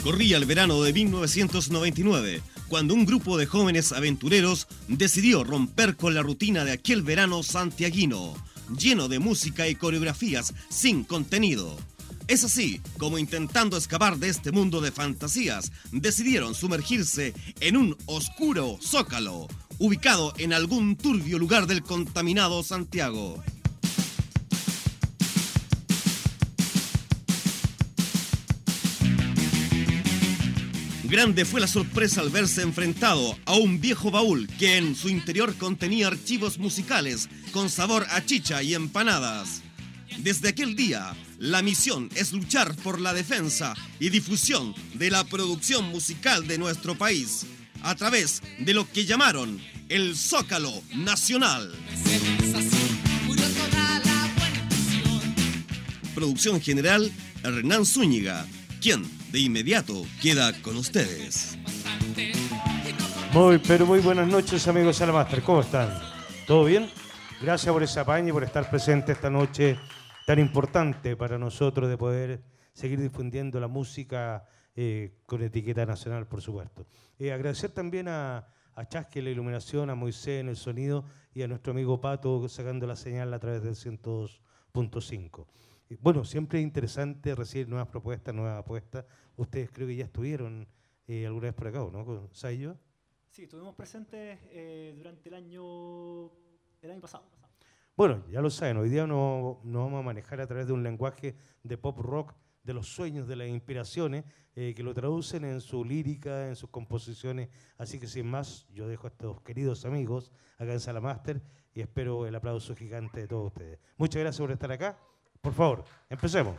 Corría el verano de 1999, cuando un grupo de jóvenes aventureros decidió romper con la rutina de aquel verano santiaguino, lleno de música y coreografías sin contenido. Es así como, intentando escapar de este mundo de fantasías, decidieron sumergirse en un oscuro zócalo, ubicado en algún turbio lugar del contaminado Santiago. Grande fue la sorpresa al verse enfrentado a un viejo baúl que en su interior contenía archivos musicales con sabor a chicha y empanadas. Desde aquel día, la misión es luchar por la defensa y difusión de la producción musical de nuestro país, a través de lo que llamaron el Zócalo Nacional. Producción general, Hernán Zúñiga, quien de inmediato queda con ustedes. Muy buenas noches, amigos Salamaster. ¿Cómo están? ¿Todo bien? Gracias por ese apaño y por estar presente esta noche tan importante para nosotros de poder seguir difundiendo la música con etiqueta nacional, por supuesto. Agradecer también a Chasque la iluminación, a Moisés en el sonido y a nuestro amigo Pato sacando la señal a través del 102.5. Bueno, siempre es interesante recibir nuevas propuestas, nuevas apuestas. Ustedes creo que ya estuvieron alguna vez por acá, ¿no? ¿Sayo? Sí, estuvimos presentes durante el año pasado. Bueno, ya lo saben, hoy día nos vamos a manejar a través de un lenguaje de pop rock, de los sueños, de las inspiraciones, que lo traducen en su lírica, en sus composiciones. Así que sin más, yo dejo a estos queridos amigos acá en Salamaster y espero el aplauso gigante de todos ustedes. Muchas gracias por estar acá. Por favor, empecemos.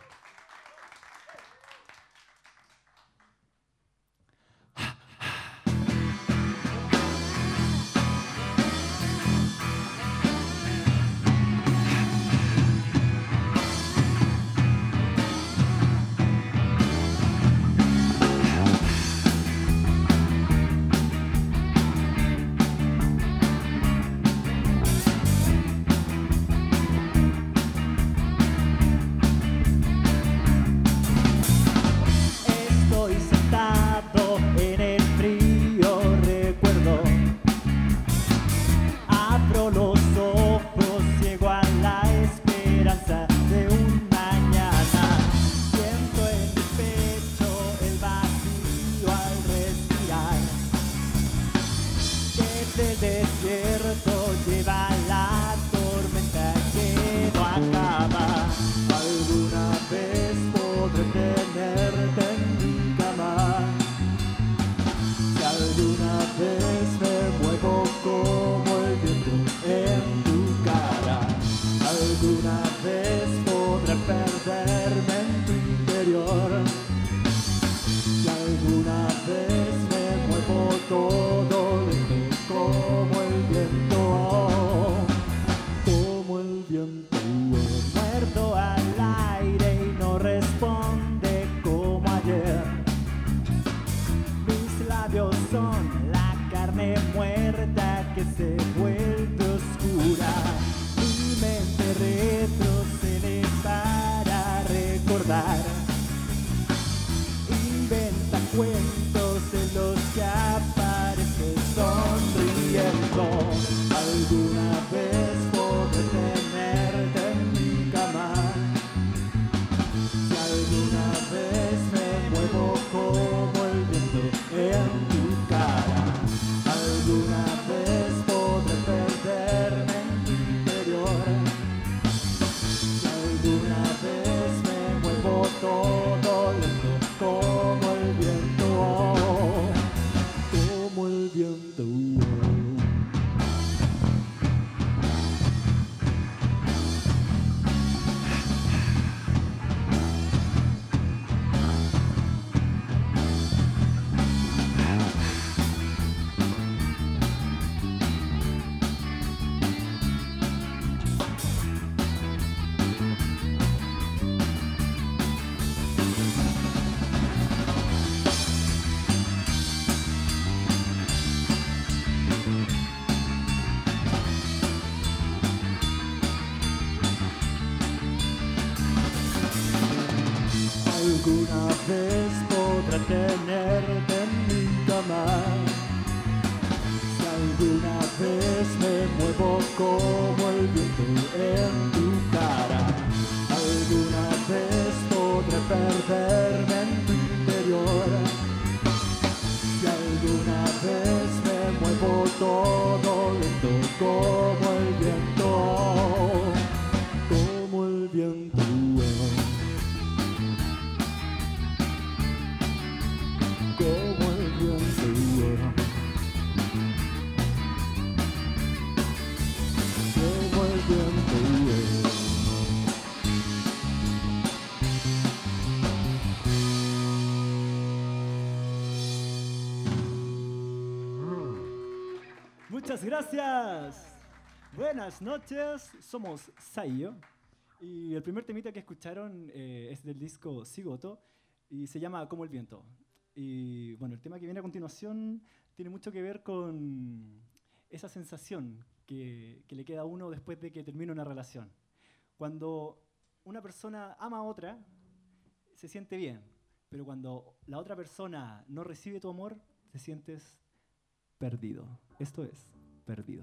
Alguna vez podrás retenerte en mi cama. Si alguna vez me muevo como el viento en tu cara, alguna vez podré perderme en tu interior. Si alguna vez me muevo todo lento como el viento, como el viento. Como el viento. Como el viento. Muchas gracias. Buenas noches, somos Saiyo y el primer temita que escucharon es del disco Sigoto y se llama Como el viento. Y bueno, el tema que viene a continuación tiene mucho que ver con esa sensación que le queda a uno después de que termina una relación. Cuando una persona ama a otra, se siente bien, pero cuando la otra persona no recibe tu amor, te sientes perdido. Esto es perdido.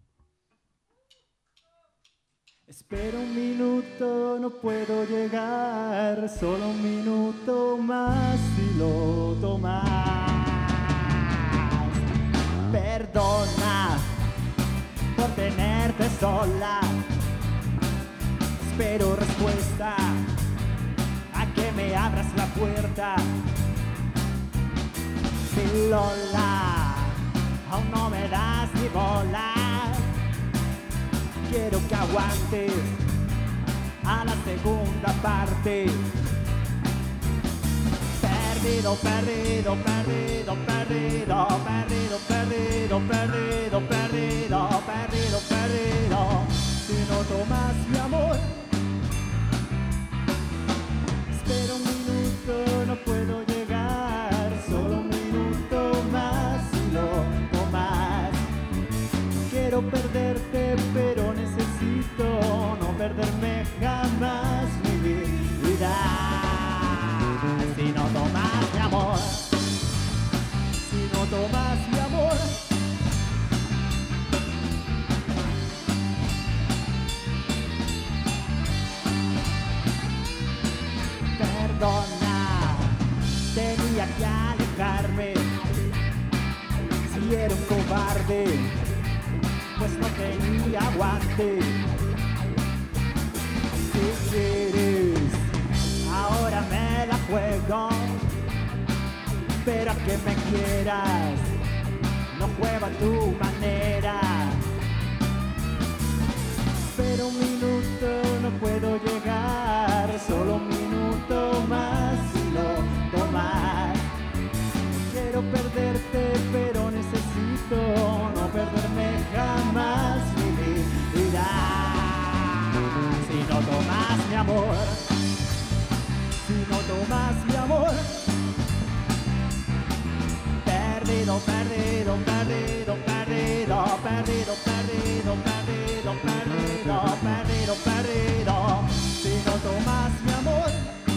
Espera un minuto, no puedo llegar, solo un minuto más si lo tomas. Perdona por tenerte sola, espero respuesta a que me abras la puerta. Si Lola, aún no me das ni bola, quiero que aguantes a la segunda parte. Perdido, perdido, perdido, perdido, perdido, perdido, perdido, perdido, perdido, perdido. Si no tomas mi amor, espera un minuto, no puedo llegar, solo un minuto más si lo tomas. Quiero perderte, pero necesito no perderme jamás mi vida. Si no tomas mi amor, si no tomas mi amor, perdona, tenía que alejarme. Si era un cobarde, pues no tenía aguante. Si quieres, ahora me la juego, pero a que me quieras, no juego a tu manera. Pero un minuto no puedo llegar, solo un minuto más si lo tomas. Quiero perderte, pero necesito no perderme jamás mi vida. Si no tomas mi amor, si no tomas mi amor, perdido, perdido, perdido, perdido, perdido, perdido, perdido, perdido, perdido, perdido. Si no tomas mi amor,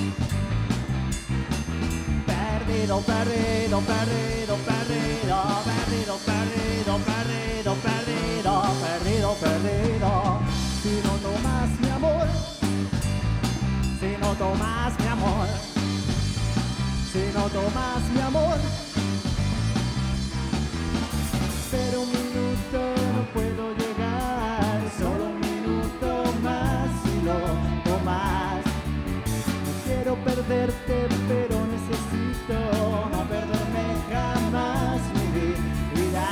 perdido, perdido, perdido, perdido, perdido, perdido, perdido, perdido, perdido, perdido. Si no tomas mi amor, si no tomas mi amor, si no tomas mi amor, pero un minuto no puedo llegar, solo un minuto más si lo tomas. No quiero perderte, pero necesito no perderme jamás mi vida.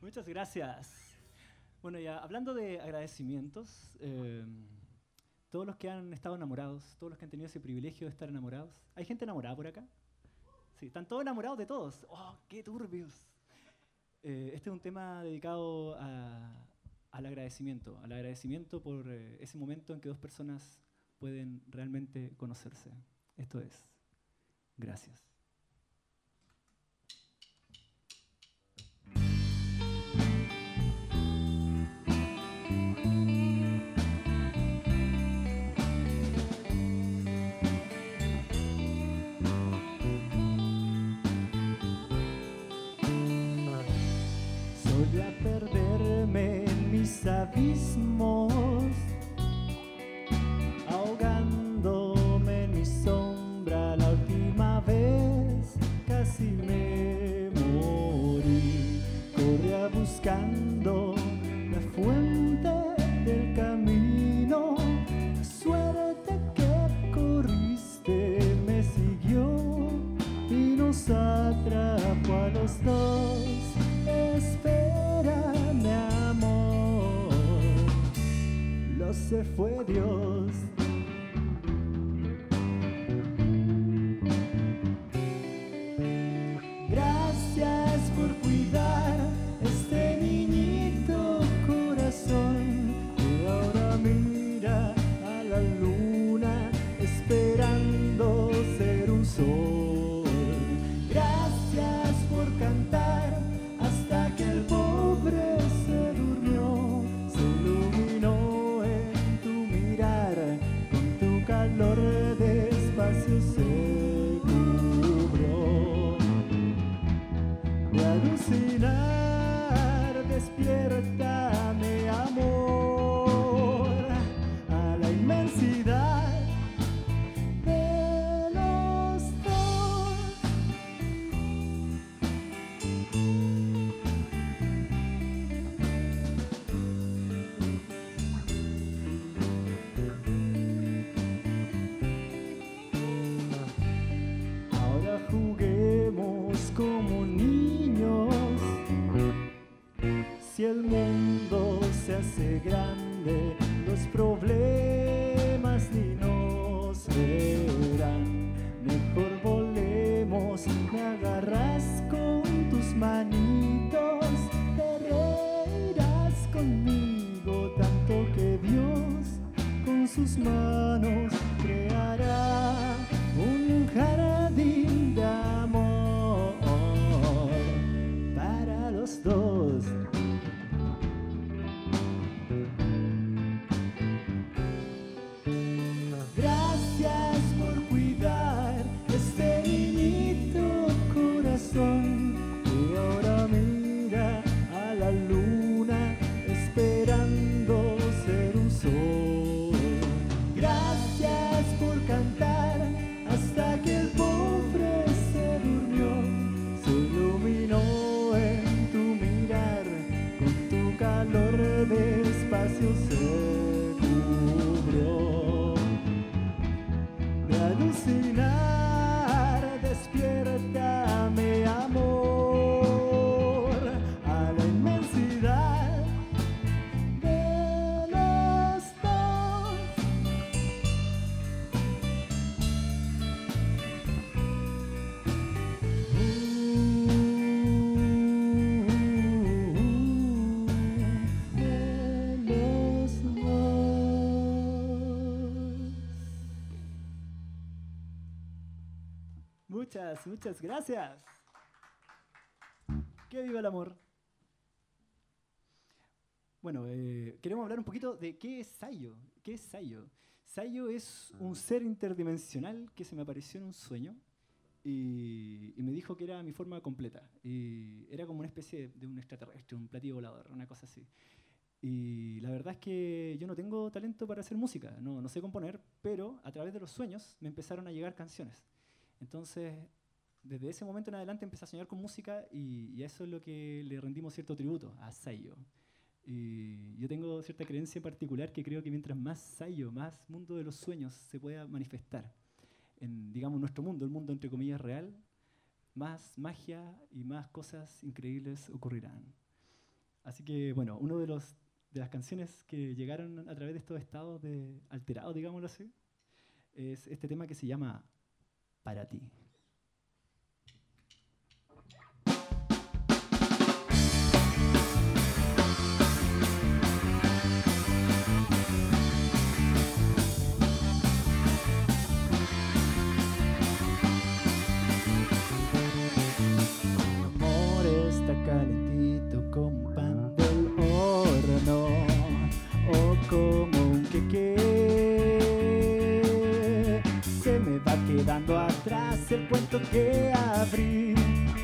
Muchas gracias. Bueno, ya hablando de agradecimientos, todos los que han estado enamorados, todos los que han tenido ese privilegio de estar enamorados. ¿Hay gente enamorada por acá? Sí, están todos enamorados de todos. ¡Oh, qué turbios! Este es un tema dedicado al agradecimiento por ese momento en que dos personas pueden realmente conocerse. Esto es, gracias. Solía perderme en mis abismos, ahogándome en mi sombra. La última vez casi me morí. Corría buscando la fuente del camino. La suerte que corriste me siguió y nos atrapó a los dos. Espérame, amor, lo se fue Dios. Gracias por cuidar este niñito corazón que ahora mira a la luna esperando ser un sol. Gracias por cantar hasta que el pobre se durmió. Se iluminó en tu mirar, con tu calor despacio se cubrió. De alucinar, despiértame, amor, a la inmensidad de los dos. Ahora juguemos como niños. Si el mundo se hace grande, los problemas ni nos verán. Mejor volemos, me agarras con tus manitos, te reirás conmigo tanto que Dios con sus manos creará un jardín de amor para los dos. Gracias por cuidar este niñito corazón que ahora mira a la luna esperando ser un sol. Gracias por cantar hasta que el pobre se durmió. Se iluminó en tu mirar, con tu calor despacio se cubrió. De alucinar, despiértame, amor, a la inmensidad de los dos. De los dos. Muchas gracias. Que viva el amor. Bueno, queremos hablar un poquito de qué es Sayo. ¿Qué es Sayo? Sayo es un ser interdimensional que se me apareció en un sueño y me dijo que era mi forma completa. Y era como una especie de un extraterrestre, un platillo volador, una cosa así. Y la verdad es que yo no tengo talento para hacer música, no sé componer, pero a través de los sueños me empezaron a llegar canciones. Entonces, desde ese momento en adelante empecé a soñar con música y a eso es lo que le rendimos cierto tributo, a Sayo. Y yo tengo cierta creencia particular que creo que mientras más Sayo, más mundo de los sueños se pueda manifestar en, digamos, nuestro mundo, el mundo entre comillas real, más magia y más cosas increíbles ocurrirán. Así que, bueno, uno de las canciones que llegaron a través de estos estados de alterados, digámoslo así, es este tema que se llama Para ti. Amor está calentito como un pan del horno o como un queque. Se me va quedando atrás el cuento que abrí.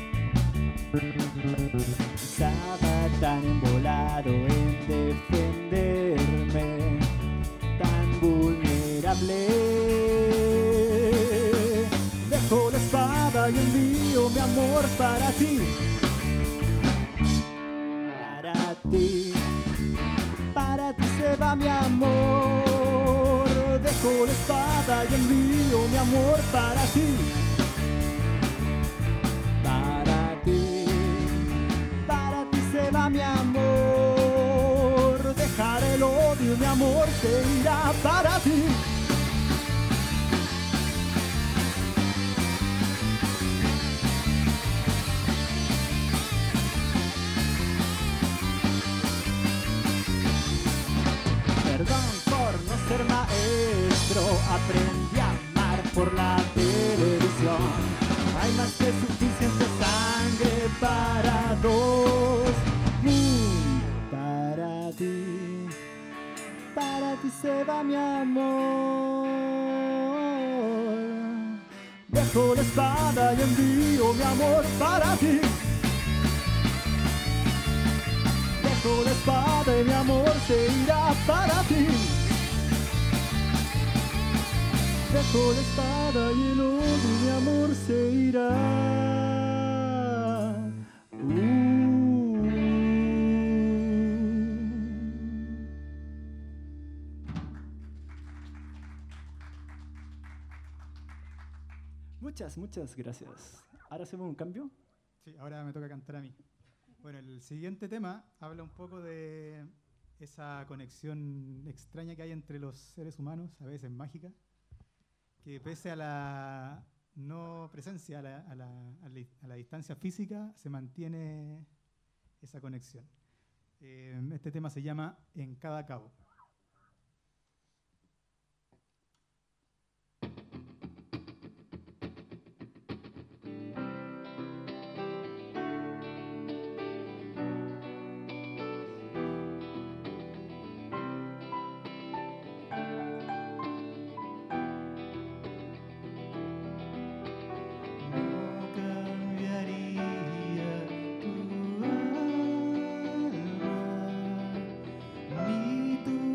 Estaba tan embolado en defenderme, tan vulnerable. Dejo la espada y envío mi amor para ti. Para ti, para ti se va mi amor. Dejo la espada y envío mi amor para ti. Para ti se va mi amor. Dejar el odio y mi amor se irá para ti. Perdón por no ser maestro, aprendí a amar por la televisión. Hay más que suficiente sangre para dos. Para ti se va mi amor. Dejo la espada y envío mi amor para ti. Dejo la espada y mi amor se irá para ti. Dejo la espada y el odio y mi amor se irá. Muchas gracias. ¿Ahora hacemos un cambio? Sí, ahora me toca cantar a mí. Bueno, el siguiente tema habla un poco de esa conexión extraña que hay entre los seres humanos, a veces mágica, que pese a la no presencia, a la distancia física, se mantiene esa conexión. Este tema se llama En cada cabo. Tu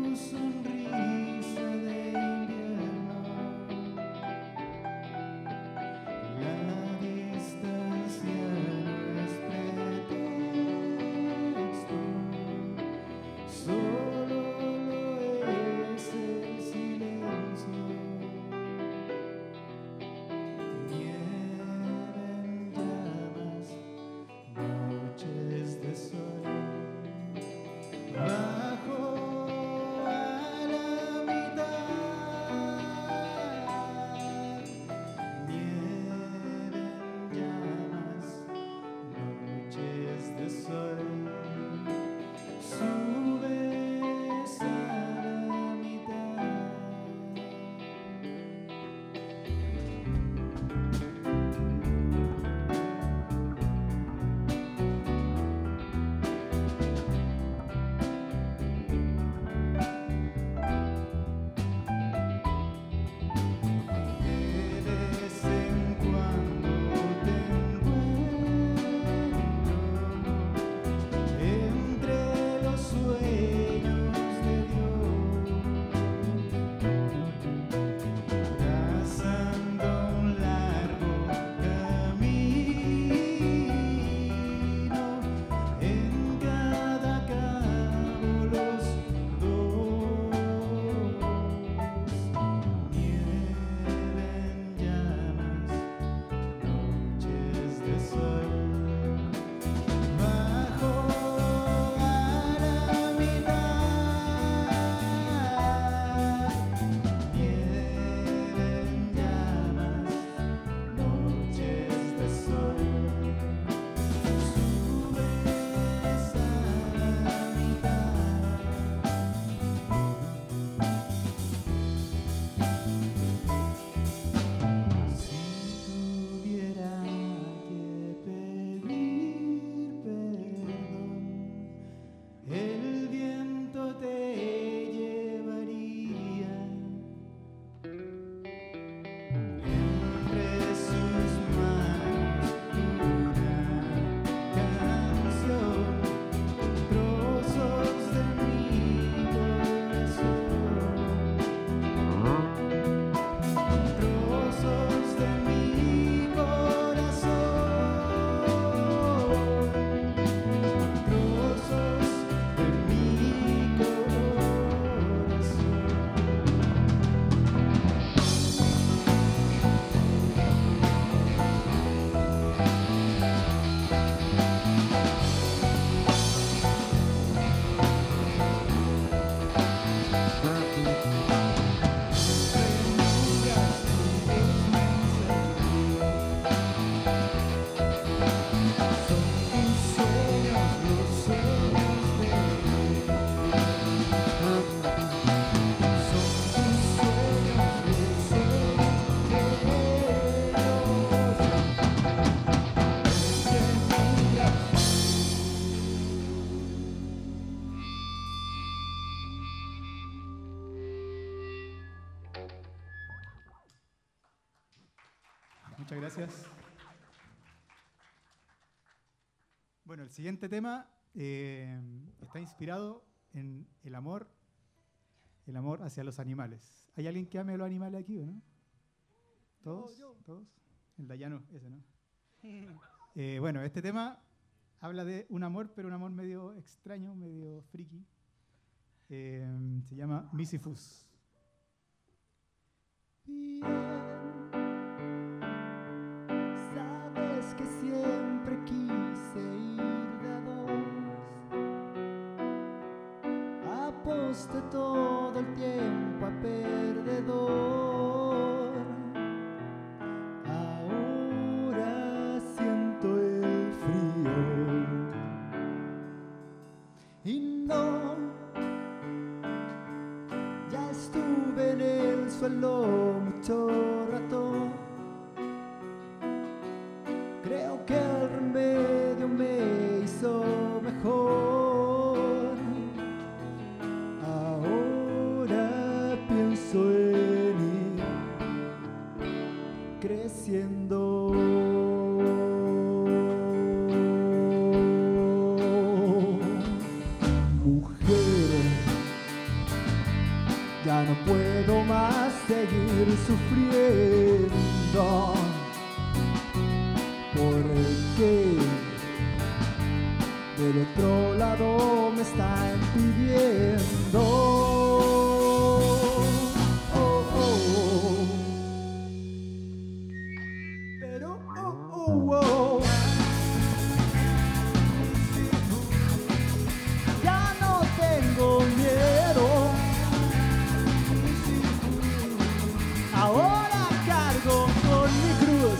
Muchas gracias. Bueno, el siguiente tema está inspirado en el amor hacia los animales. ¿Hay alguien que ame a los animales aquí o no? ¿Todos? ¿Todos? El Dayano, ese, ¿no? Bueno, este tema habla de un amor, pero un amor medio extraño, medio friki. Se llama Misifus. Bien, sabes que siempre quise ir de a dos. Aposté todo el tiempo a perdedor. Ahora siento el frío. Y no, ya estuve en el suelo mucho rato. Creo que el remedio me hizo mejor. Ahora pienso en ir creciendo. Ya no puedo más seguir sufriendo, porque del otro lado me están pidiendo. Oh, oh. Pero ya no tengo miedo. Ahora cargo con mi cruz.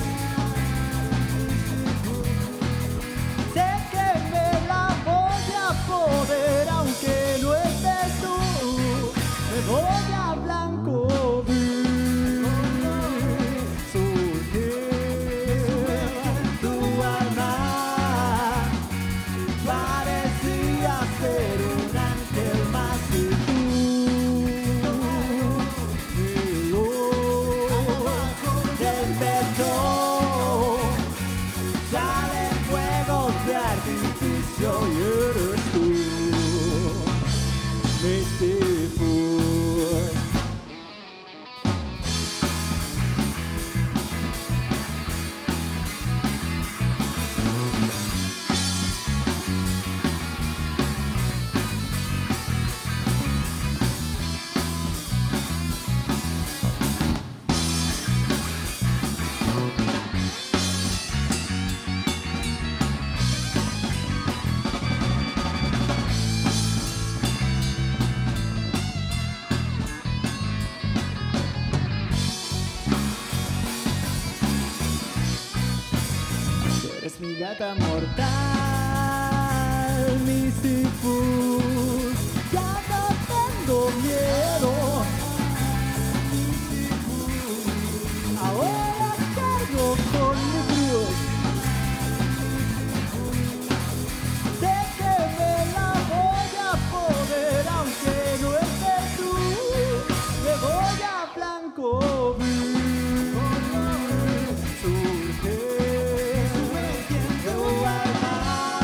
Sé que me la voy a poder, aunque no estés tú. Me voy a blanco vir. Surgir tu alma. Parecía ser un ángel más y tú. Y eres tú, Misifus. Eres mi gata mortal, Misifus. Ya no tengo miedo. Ahora cargo con mi cruz. Sé que me la voy a poder, aunque no estés tú. Me voy a blanco vir. Surge tu alma.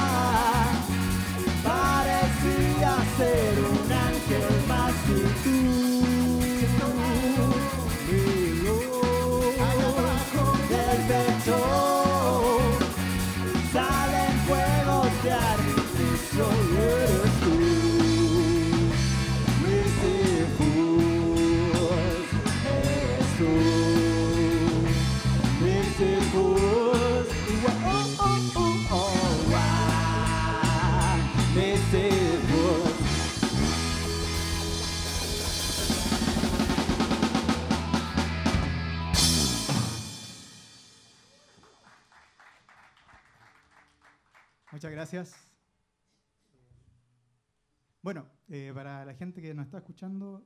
Parecía ser un ángel más y tú. Del pecho salen fuegos de artificio y eres tú, Misifus, eres tú, Misifus, Misifus. Muchas gracias. Bueno, para la gente que nos está escuchando,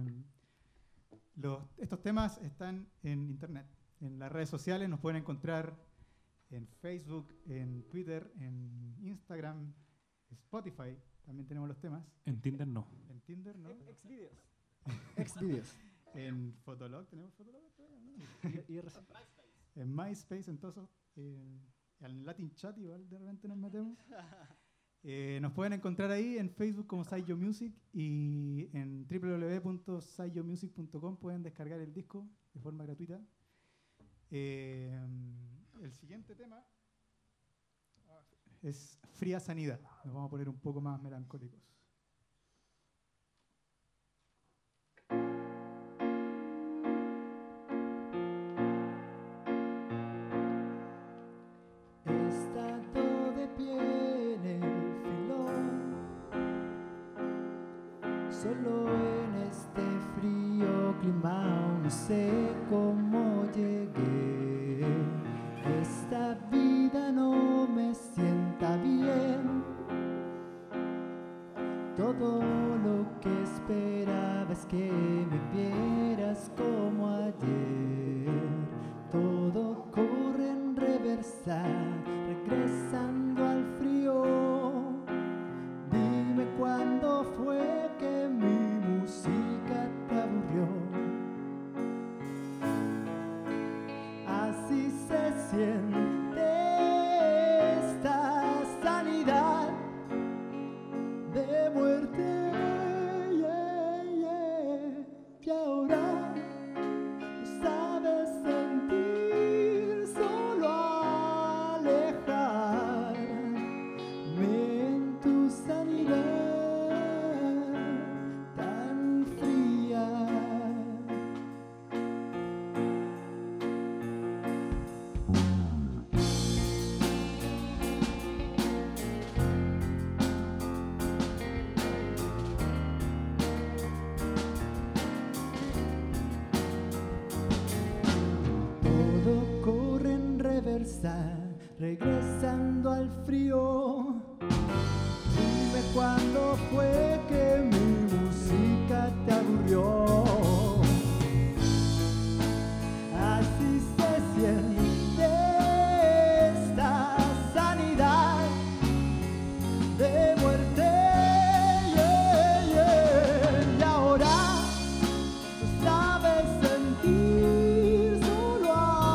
estos temas están en internet, en las redes sociales. Nos pueden encontrar en Facebook, en Twitter, en Instagram, Spotify. También tenemos los temas. En Tinder no. En Tinder, ¿no? Xvideos. En Fotolog, ¿tenemos Fotolog? Y en MySpace, entonces, al Latin Chat igual de repente nos metemos. Nos pueden encontrar ahí en Facebook como Sayo Music y en www.sayomusic.com pueden descargar el disco de forma gratuita. El siguiente tema es Fría Sanidad. Nos vamos a poner un poco más melancólicos. He estado de pie en el filón, solo en este frío clima, no sé cómo llegué. Esta vida no me sienta bien. Todo lo que esperaba es que me vieras como ayer. Todo corre en reversa, regresando al frío. Dime cuándo fue que mi música te aburrió. Así se siente esta sanidad de muerte, yeah, yeah. Y ahora no sabes sentir, solo alejarme en tu sanidad tan fría. Todo corre en reversa, regresando al frío. Dime cuándo fue que mi música te aburrió. Así se siente esta sanidad de muerte, yeah, yeah. Y ahora no sabes sentir, solo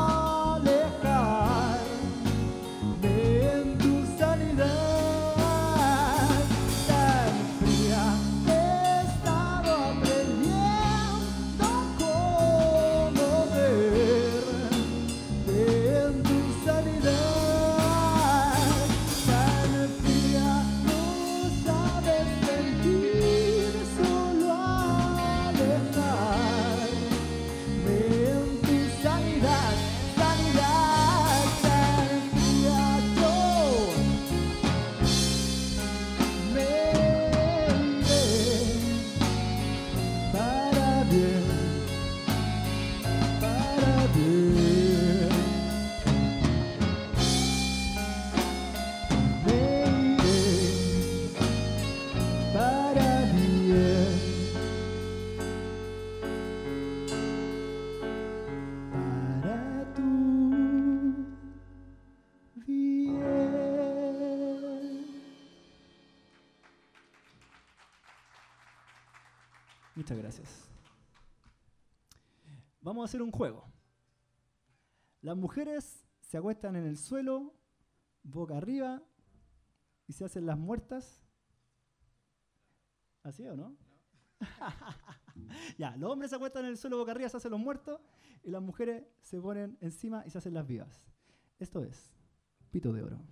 alejarme en tu sanidad tan fría. He estado aprendiendo cómo ver en tu sanidad tan fría. No sabes sentir, solo alejarme en tu sanidad, sanidad tan fría. Yo me iré para bien, para bien. Me iré para bien, para tu bien. Muchas gracias. Vamos a hacer un juego. Las mujeres se acuestan en el suelo, boca arriba, y se hacen las muertas. ¿Así o no? Ya, los hombres se acuestan en el suelo boca arriba, se hacen los muertos, y las mujeres se ponen encima y se hacen las vivas. Esto es Pito de Oro.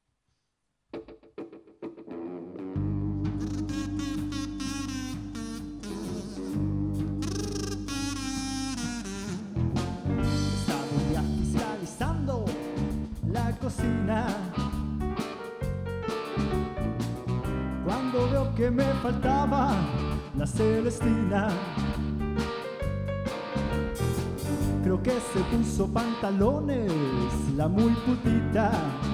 Estamos ya oficializando la cocina, cuando veo que me faltaba la Celestina. Creo que se puso pantalones la muy putita.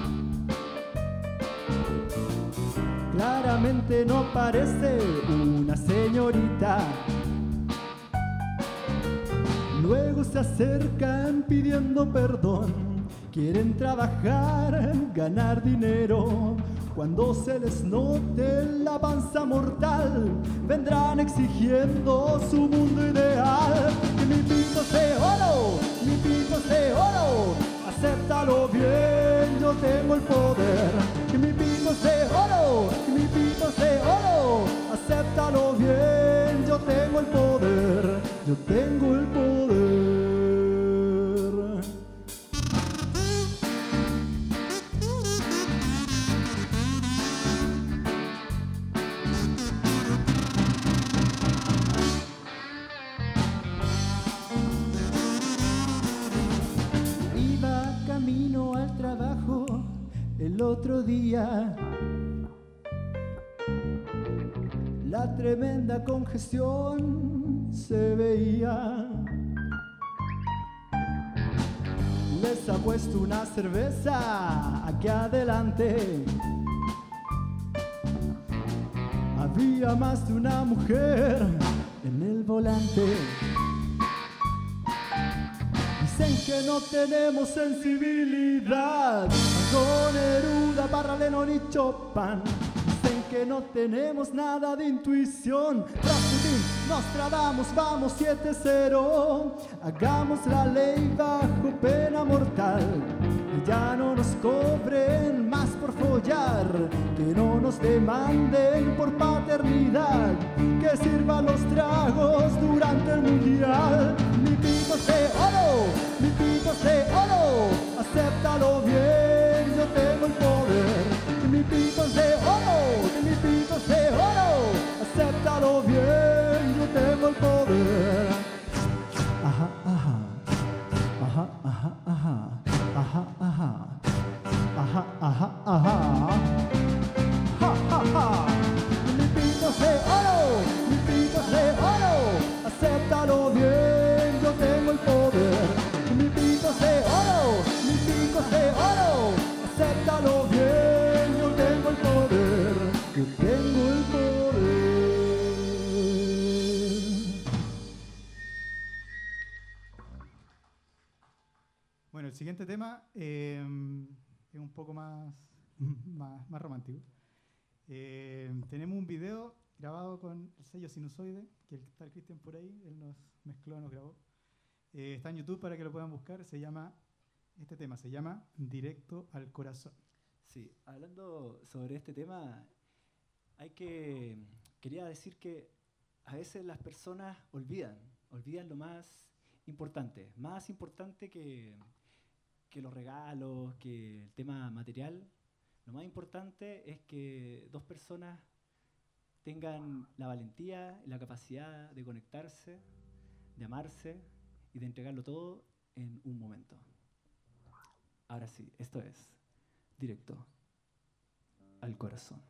Claramente no parece una señorita. Luego se acercan pidiendo perdón. Quieren trabajar, ganar dinero. Cuando se les note la panza mortal, vendrán exigiendo su mundo ideal. Que mi pito es de oro, mi pito es de oro, acéptalo bien, yo tengo el poder. Que mi pito es de oro, que mi pito es de oro, acéptalo bien, yo tengo el poder, yo tengo el poder. Camino al trabajo el otro día, la tremenda congestión se veía. Les ha puesto una cerveza aquí adelante. Había más de una mujer en el volante. Dicen que no tenemos sensibilidad, con Neruda, Parra, Lennon y Chopin. Dicen que no tenemos nada de intuición. Rasputín, Nostradamus, vamos 7-0. Hagamos la ley bajo pena mortal. Y ya no nos cobren más por follar, que no nos demanden por paternidad, que sirvan los tragos durante el mundial. Mi pito es de oro, mi pito es de oro, acéptalo bien, yo tengo el poder. Que mi pito es de oro, que mi pito es de oro, acéptalo bien, yo tengo el poder. Ajá, ajá, ajá, ajá, ajá. Ajá, ajá, ajá, ajá, ajá, ja, ja, ja. Mi pito es de oro, mi pito es de oro, acéptalo bien, yo tengo el poder. Mi pito es de oro, mi pico es de oro, acéptalo bien, yo tengo el poder, yo tengo el poder. Bueno, el siguiente tema es un poco más romántico. Tenemos un video grabado con el sello Sinusoide, que está el Cristian por ahí, él nos mezcló, nos grabó. Está en YouTube para que lo puedan buscar. Este tema se llama Directo al Corazón. Sí, hablando sobre este tema, quería decir que a veces las personas olvidan lo más importante que los regalos, que el tema material. Lo más importante es que dos personas tengan la valentía y la capacidad de conectarse, de amarse y de entregarlo todo en un momento. Ahora sí, esto es Directo al Corazón.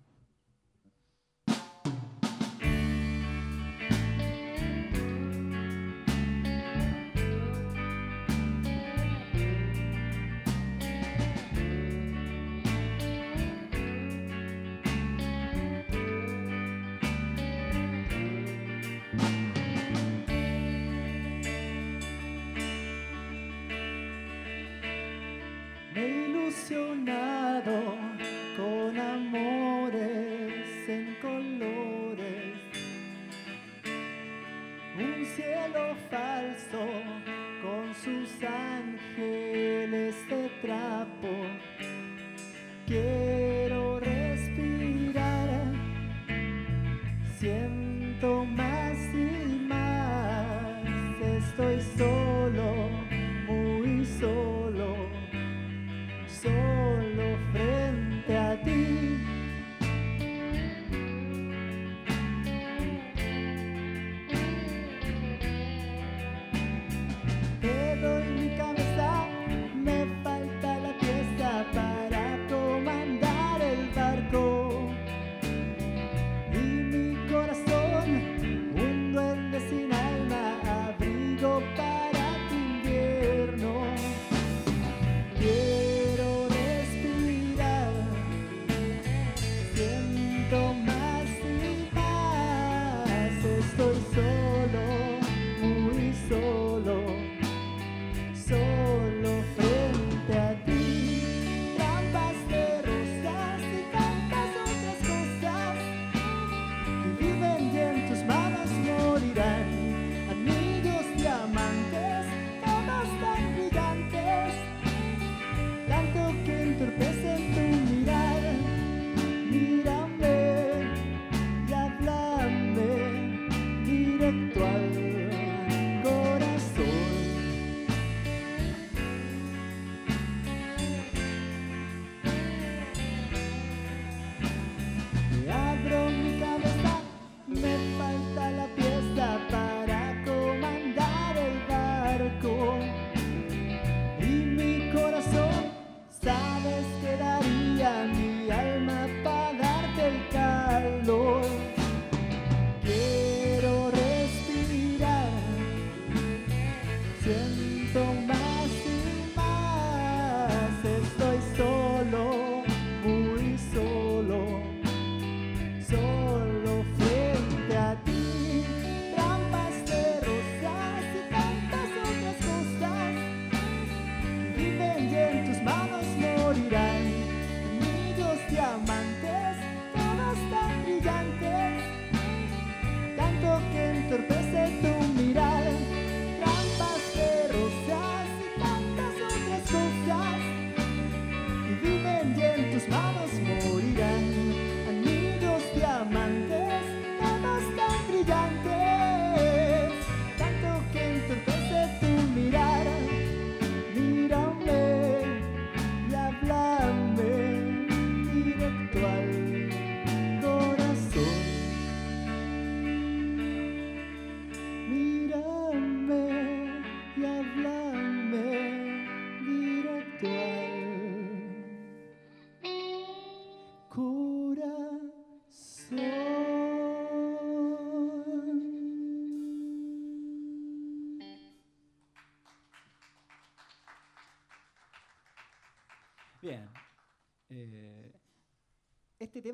Ilusionado con amores en colores, un cielo falso con sus ángeles de trapo. Quiero respirar, siento más y más, estoy solo, muy solo, solo frente a ti. Te doy mi cabeza, me falta la tierra.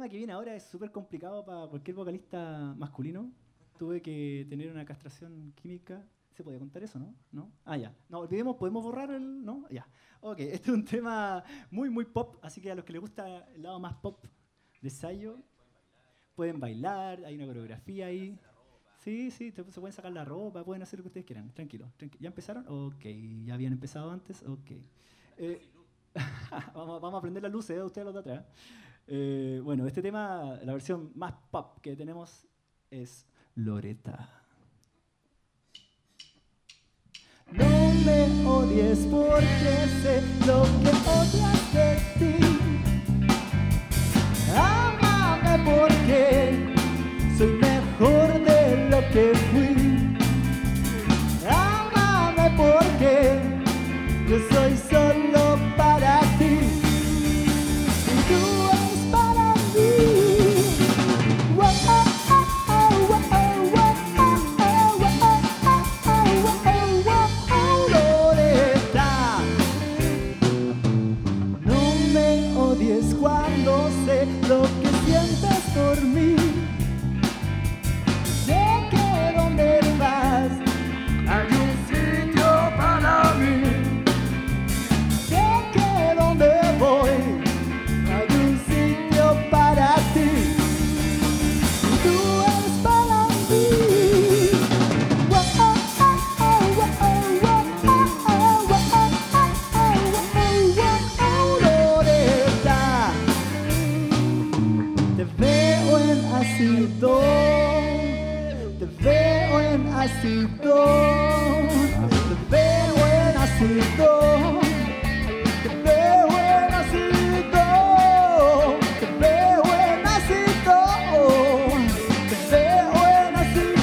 tema que viene ahora es súper complicado para cualquier vocalista masculino. Tuve que tener una castración química. ¿Se podía contar eso, no? ¿No? Ah, ya. No, olvidemos, ¿podemos borrar el...? ¿No? Ya. Ok, este es un tema muy, muy pop, así que a los que les gusta el lado más pop de Sayo, pueden bailar, hay una coreografía ahí. Sí, se pueden sacar la ropa, pueden hacer lo que ustedes quieran. Tranquilo. ¿Ya empezaron? Ok. ¿Ya habían empezado antes? Ok. Vamos a prender las luces, ustedes los de atrás. Bueno, este tema, la versión más pop que tenemos es Loretta. No me odies porque sé lo que odias de ti. Ámame porque soy mejor de lo que fui. Ámame porque yo soy solo para ti. Y tú eres para mí. Loretta, no me odies cuando sé lo que sientes por mí. Sé que donde vas hay un sitio para mí. Sé que donde voy hay un sitio para ti. Y tú eres para mí. Loretta, te veo en ácido, te veo en ácido, te veo en ácido, te veo en ácido, te veo en ácido, te veo en ácido.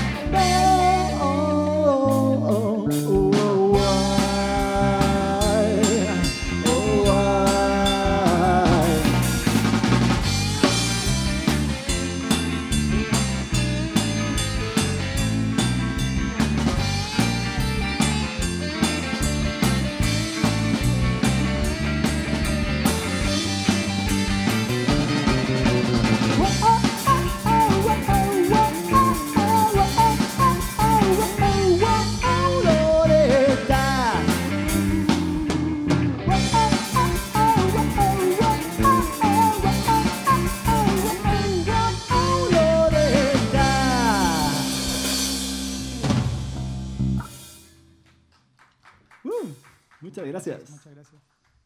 Muchas gracias. Muchas gracias.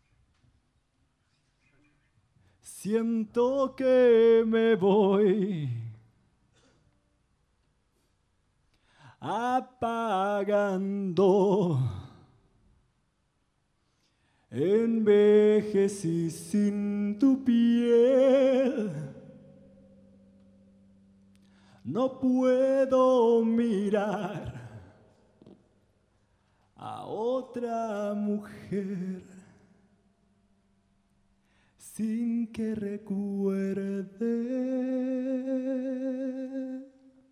Siento que me voy apagando. Envejecí sin tu piel. No puedo mirar a otra mujer sin que recuerde.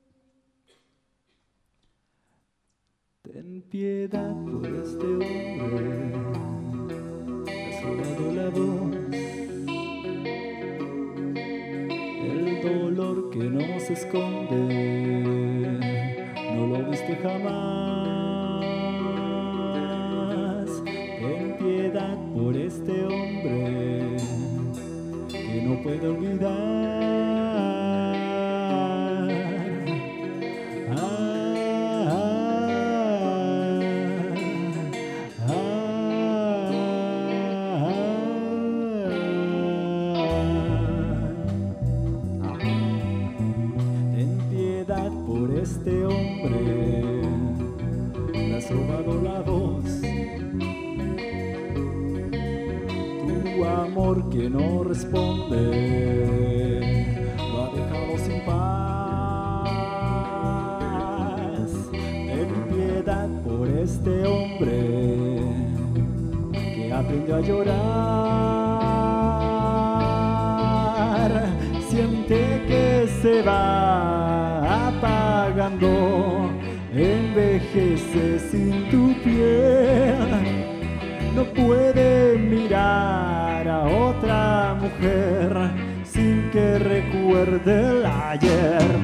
Ten piedad por este hombre, has robado la voz, el dolor que no se esconde, no lo viste jamás. Ten piedad por este hombre que no puede olvidar. Ten piedad por este hombre, le has robado la voz. Tu amor que no responde lo ha dejado sin paz. Ten piedad por este hombre que aprendió a llorar. Siente que se va apagando, envejece sin tu piel. No puede mirar a otra mujer sin que recuerde. recuerde el ayer.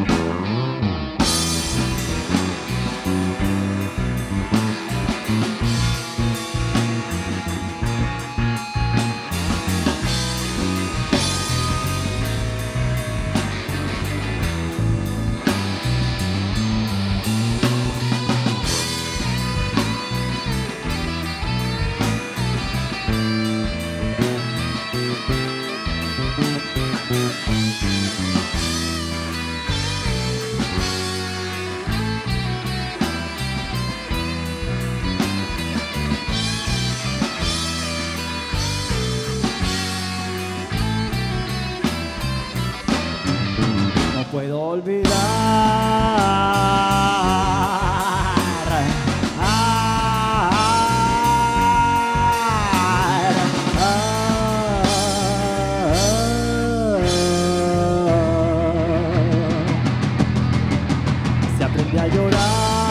Puedo olvidar se aprende a llorar.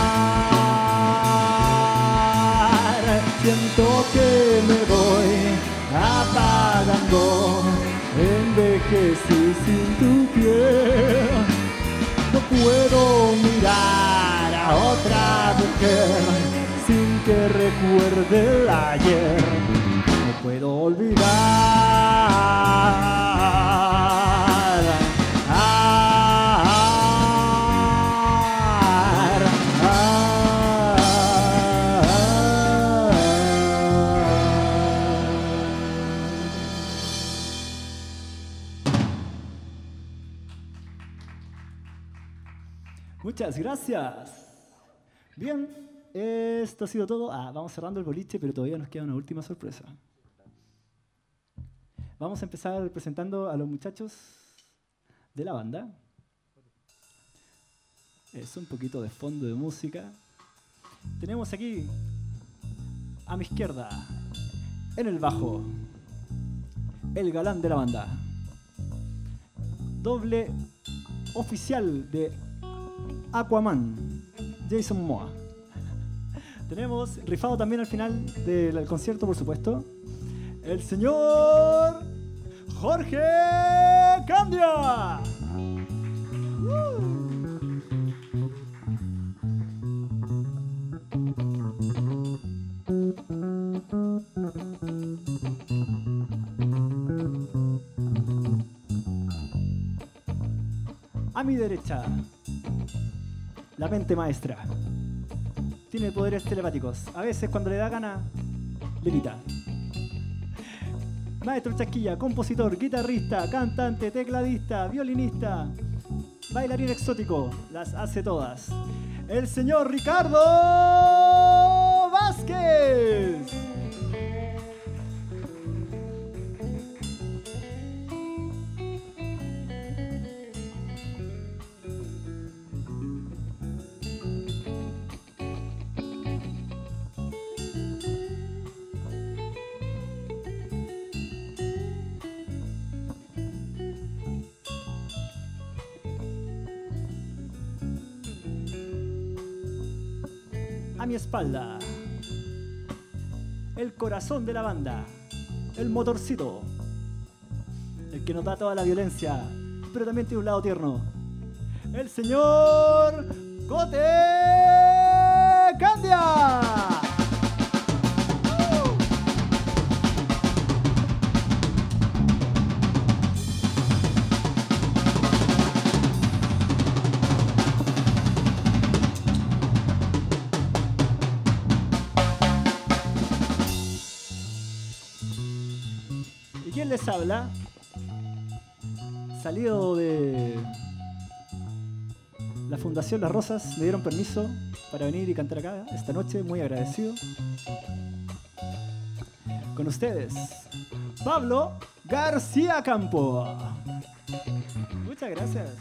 Siento que me voy apagando, envejecí sin tu piel. No puedo mirar a otra mujer sin que recuerde el ayer. No puedo olvidar. Muchas gracias. Bien, esto ha sido todo. Vamos cerrando el boliche, pero todavía nos queda una última sorpresa. Vamos a empezar presentando a los muchachos de la banda. Es un poquito de fondo de música. Tenemos aquí, a mi izquierda, en el bajo, el galán de la banda. Doble oficial de Aquaman, Jason Momoa. Tenemos rifado también al final del concierto, por supuesto, el señor Jorge Candia. A mi derecha, la mente maestra. Tiene poderes telepáticos. A veces cuando le da gana, levita. Maestro Chasquilla, compositor, guitarrista, cantante, tecladista, violinista, bailarín exótico. Las hace todas. El señor Ricardo Vázquez. A mi espalda, el corazón de la banda, el motorcito, el que nos da toda la violencia, pero también tiene un lado tierno, el señor Cote Candia. ¿Y quién les habla? Salido de la Fundación Las Rosas, me dieron permiso para venir y cantar acá esta noche, muy agradecido. Con ustedes, Pablo García Campo. Muchas gracias.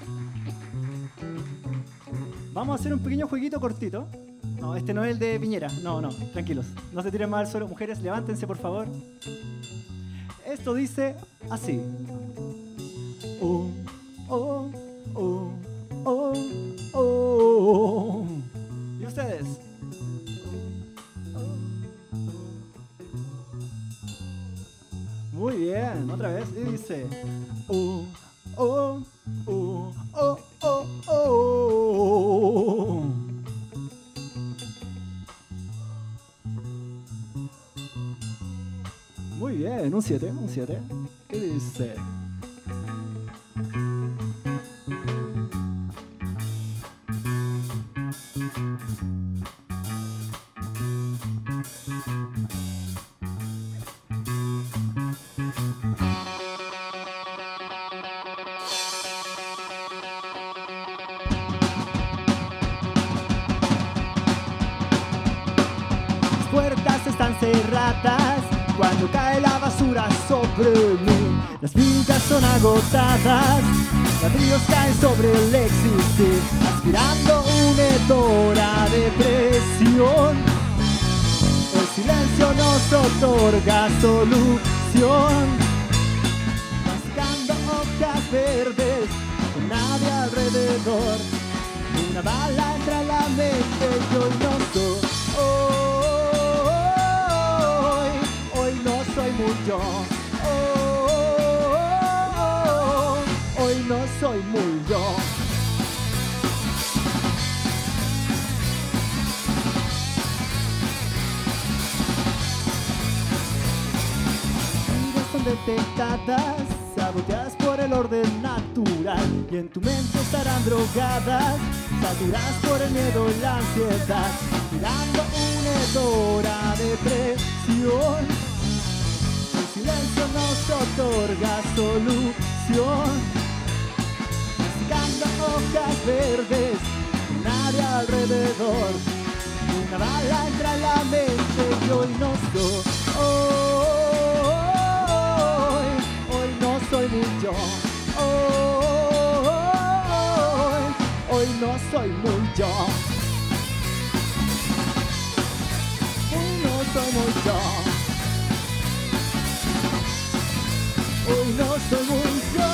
Vamos a hacer un pequeño jueguito cortito. No, este no es el de Piñera. No, tranquilos. No se tiren mal al suelo. Mujeres, levántense, por favor. Esto dice así. Oh, oh, oh, oh, oh. ¿Y ustedes? Muy bien, otra vez. Y dice. Oh, oh. un 7, un 7. ¿Qué dice? Cerradas cuando cae la basura sobre mí. Las vidas son agotadas, ladrillos caen sobre el existir, aspirando una hedora de presión. El silencio nos otorga solución, mascando hojas verdes con nadie alrededor. Una bala entra en la mente y hoy no soy. Soy muy yo, hoy no soy muy yo. Vidas son detectadas, saboteadas por el orden natural, y en tu mente estarán drogadas, saturadas por el miedo y la ansiedad, mirando una hedora de presión. El silencio nos otorga solución, mascando hojas verdes, nadie alrededor. Una bala entra en la mente y hoy no soy. Hoy no soy muy yo. Hoy no soy muy yo. Hoy no soy muy yo. Hoy no soy muy yo.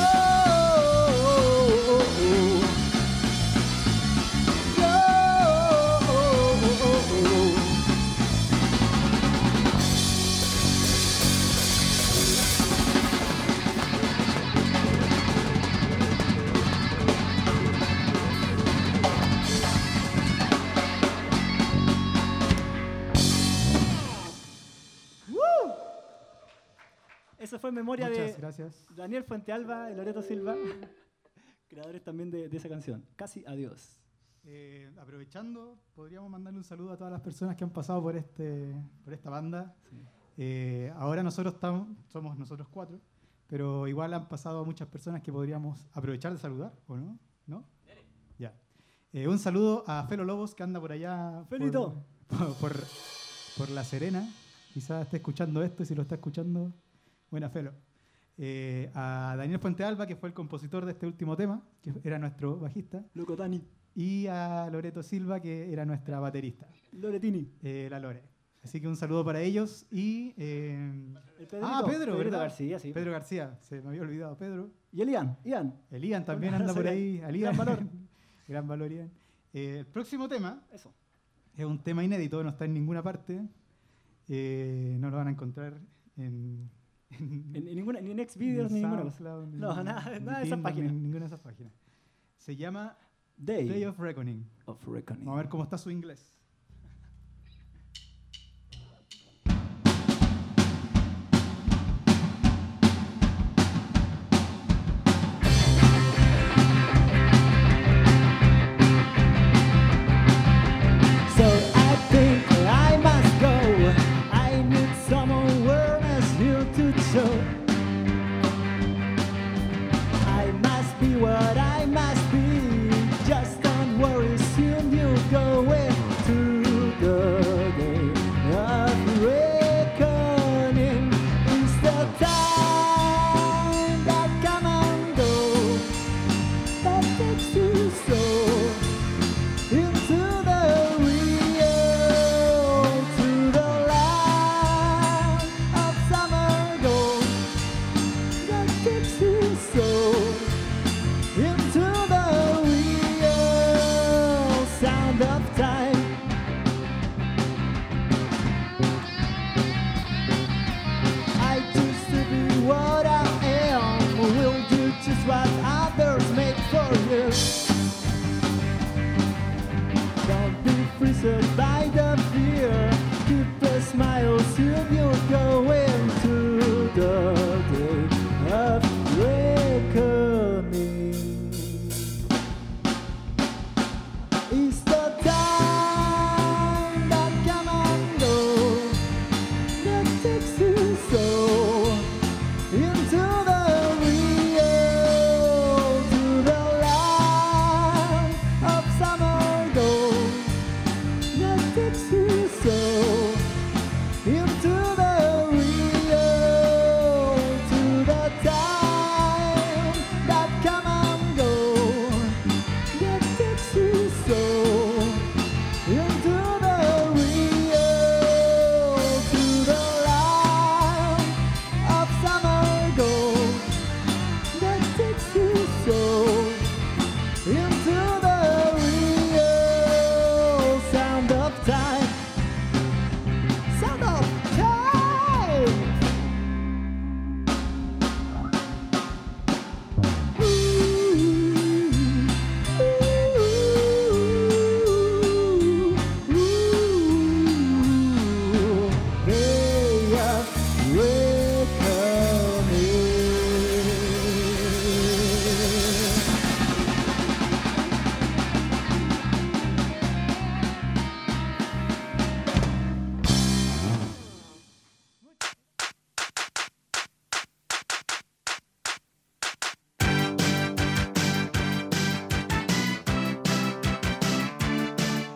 Eso fue en memoria Muchas de gracias. Daniel Fuentealba y Loreto Silva, creadores también de esa canción. Casi adiós. Aprovechando, podríamos mandarle un saludo a todas las personas que han pasado por esta banda. Sí. Ahora nosotros somos nosotros 4, pero igual han pasado muchas personas que podríamos aprovechar de saludar, ¿o no? ¿No? Ya. Un saludo a Felo Lobos, que anda por allá ¡Felito! por La Serena. Quizás esté escuchando esto, y si lo está escuchando, buena Felo. A Daniel Fuentealba, que fue el compositor de este último tema, que era nuestro bajista. Loco Dani. Y a Loreto Silva, que era nuestra baterista. Loretini. La Lore. Así que un saludo para ellos. Y El Pedrito, Pedro, Pedrito ¿verdad? García, sí. Pedro García, se me había olvidado Pedro. Y el Ian. El Ian también Bueno, anda por será ahí. gran valor. Gran valor, Ian. El próximo tema Eso. es un tema inédito, no está en ninguna parte. No lo van a encontrar en Ninguna, ni en Xvideos ni ninguna cosa. SoundCloud, No, nada de esas Tinder, páginas. ni ninguna de esas páginas. Se llama Day, Day of Reckoning. of Reckoning. Vamos a ver cómo está su inglés. So I think I must go. I need some awareness here to show. I must be what I must be. Just don't worry, soon you're going to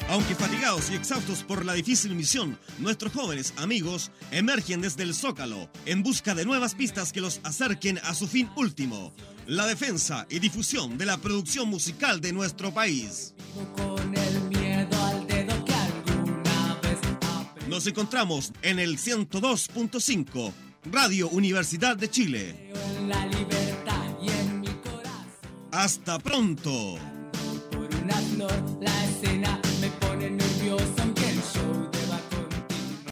Aunque fatigados y exhaustos por la difícil misión, nuestros jóvenes amigos emergen desde el Zócalo en busca de nuevas pistas que los acerquen a su fin último, la defensa y difusión de la producción musical de nuestro país. Nos encontramos en el 102.5, Radio Universidad de Chile. Hasta pronto. Por una flor,